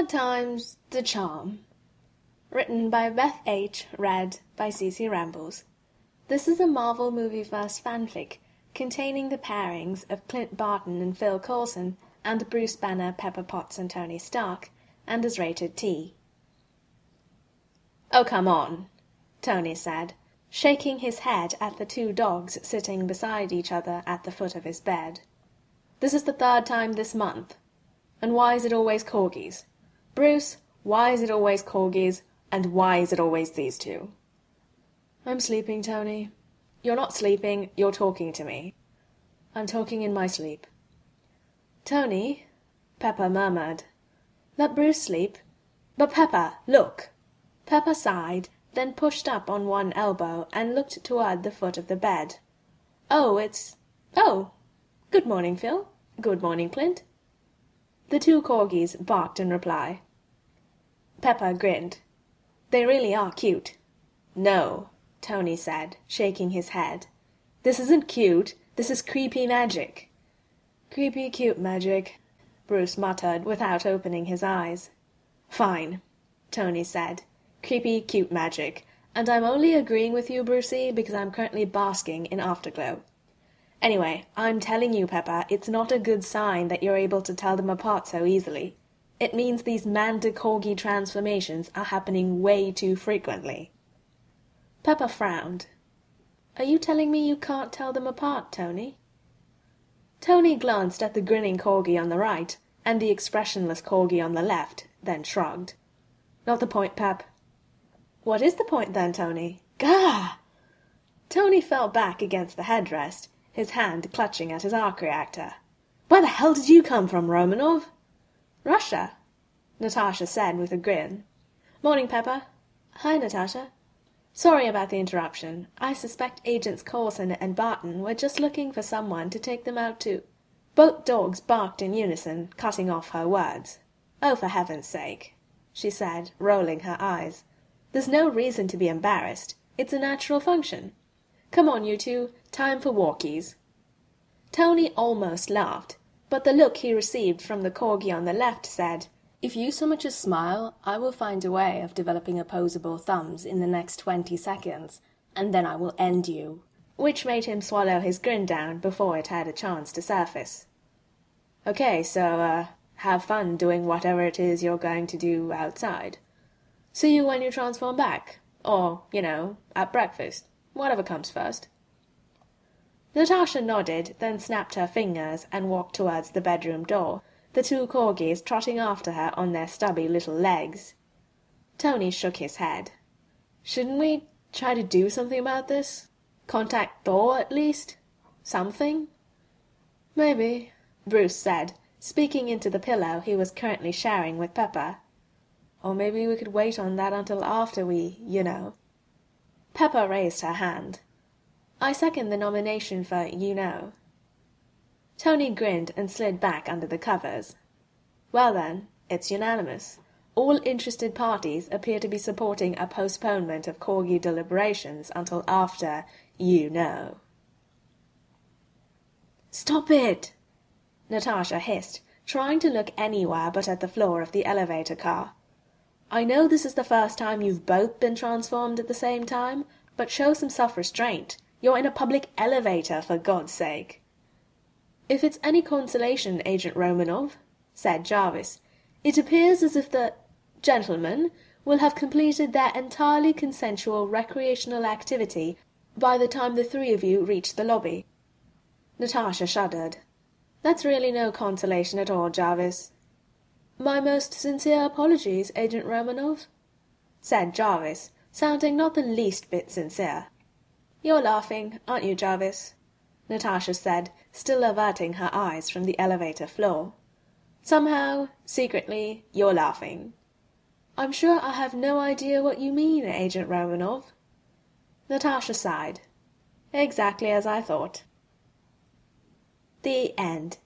Third time's the charm. Written by Beth H. Read by CC Rambles. This is a Marvel Movieverse fanfic containing the pairings of Clint Barton and Phil Coulson and Bruce Banner, Pepper Potts and Tony Stark, and is rated T. "Oh, come on," Tony said, shaking his head at the two dogs sitting beside each other at the foot of his bed. "This is the third time this month. And why is it always corgis? Bruce, why is it always corgis, and why is it always these two?" "I'm sleeping, Tony." "You're not sleeping, you're talking to me." "I'm talking in my sleep." "Tony," Pepper murmured. "Let Bruce sleep." "But Pepper, look!" Pepper sighed, then pushed up on one elbow and looked toward the foot of the bed. Oh, good morning, Phil. Good morning, Clint." The two corgis barked in reply. Pepper grinned. "They really are cute." "No," Tony said, shaking his head. "This isn't cute, this is creepy magic." "Creepy cute magic," Bruce muttered without opening his eyes. "Fine," Tony said. "Creepy cute magic, and I'm only agreeing with you, Brucey, because I'm currently basking in afterglow. Anyway, I'm telling you, Pepper, it's not a good sign that you're able to tell them apart so easily. It means these man-to-corgi transformations are happening way too frequently." Pepper frowned. "Are you telling me you can't tell them apart, Tony?" Tony glanced at the grinning corgi on the right and the expressionless corgi on the left, then shrugged. "Not the point, Pep." "What is the point, then, Tony?" Gah! Tony fell back against the headrest, his hand clutching at his arc reactor. "Where the hell did you come from, Romanov?" "Russia," Natasha said with a grin. "Morning, Pepper." "Hi, Natasha." "Sorry about the interruption. I suspect Agents Coulson and Barton were just looking for someone to take them out to—" Both dogs barked in unison, cutting off her words. "Oh, for heaven's sake," she said, rolling her eyes. "There's no reason to be embarrassed. It's a natural function. Come on, you two. Time for walkies." Tony almost laughed, but the look he received from the corgi on the left said, "If you so much as smile, I will find a way of developing opposable thumbs in the next 20 seconds, and then I will end you," which made him swallow his grin down before it had a chance to surface. "Okay, so, have fun doing whatever it is you're going to do outside. See you when you transform back. Or, at breakfast. Whatever comes first." Natasha nodded, then snapped her fingers and walked towards the bedroom door, the two corgis trotting after her on their stubby little legs. Tony shook his head. "Shouldn't we try to do something about this? Contact Thor, at least? Something?" "Maybe," Bruce said, speaking into the pillow he was currently sharing with Pepper. "Or maybe we could wait on that until after we. Pepper raised her hand. "I second the nomination for Tony grinned and slid back under the covers. "Well then, it's unanimous. All interested parties appear to be supporting a postponement of corgi deliberations until after "Stop it!" Natasha hissed, trying to look anywhere but at the floor of the elevator car. "I know this is the first time you've both been transformed at the same time, but show some self-restraint. You're in a public elevator, for God's sake." "If it's any consolation, Agent Romanov," said Jarvis, "it appears as if the gentlemen will have completed their entirely consensual recreational activity by the time the three of you reach the lobby." Natasha shuddered. "That's really no consolation at all, Jarvis." "My most sincere apologies, Agent Romanov," said Jarvis, sounding not the least bit sincere. "You're laughing, aren't you, Jarvis?" Natasha said, still averting her eyes from the elevator floor. "Somehow, secretly, you're laughing." "I'm sure I have no idea what you mean, Agent Romanov." Natasha sighed. "Exactly as I thought." The end.